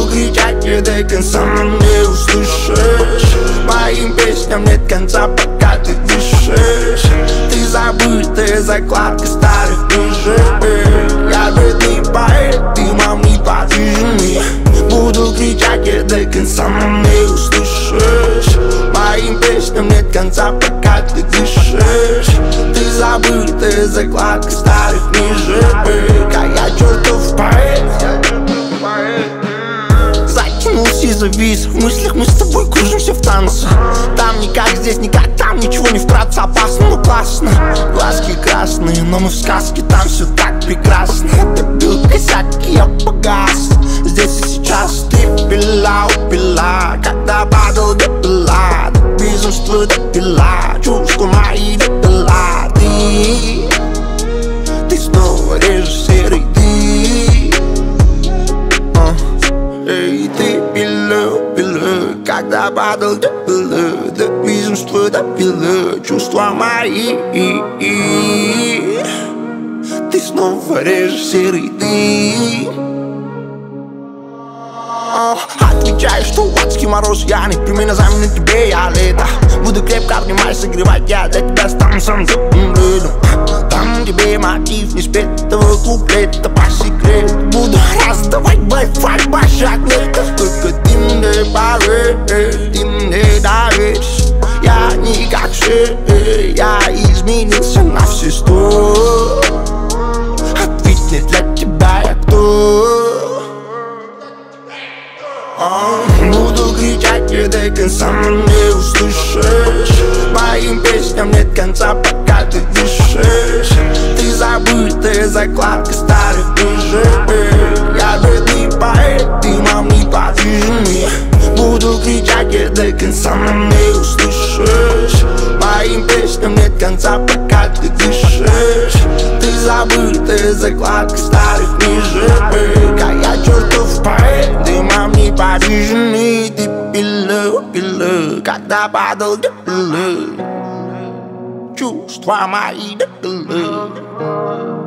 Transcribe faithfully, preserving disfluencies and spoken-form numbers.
кричать и до конца не услышишь. Моим песням нет конца, пока ты дышишь. Ты забытая закладка старых книжек. Я бедный поэт, ты мам неподвижный. Буду кричать и до конца не услышишь. Моим песням нет конца, пока ты дышишь. Ты забытая закладка старых книжек. А я чертов поэт. Затянулся и завис. В мыслях мы с тобой кружимся в танце. Там не как здесь, никак там. Ничего не вкратце, опасно, но классно. Глазки красные, но мы в сказке. Там все так прекрасно. Ты бил косяк, и я погас. Здесь и сейчас ты пила, упила. Когда падал, допила. До безумства допила. Чувства мои допила. Ты, ты снова режиссер, и ты а, эй, ты пила, пила. Когда падал, допила. До безумства допила. Чувства мои, ты снова режиссер, и ты отвечаю, что адский мороз, я не примерно займ на тебе, я лето. Буду крепко обнимать, согревать, я для тебя стану самым теплым летом. Там тебе мотив не спетого куплета по секрету. Буду раздавать Wi-Fi, башак лето. Только ты мне поверь, ты мне доверишь. Я не как все, я изменился на все сто. Ответь мне, для тебя я кто? Буду кричать и до конца не услышишь. Моим песням нет конца, пока ты дышишь. Ты забытая закладка старых книжек. Я бедный поэт, ты мам неподвижный. Буду кричать и до конца не услышишь. Моим песням нет конца, пока ты дышишь. Ты забытая закладка старых книжек. А я чертов поэт, ты мам неподвижный. Ты пила, пила, когда падал, допила. Чувства мои допила.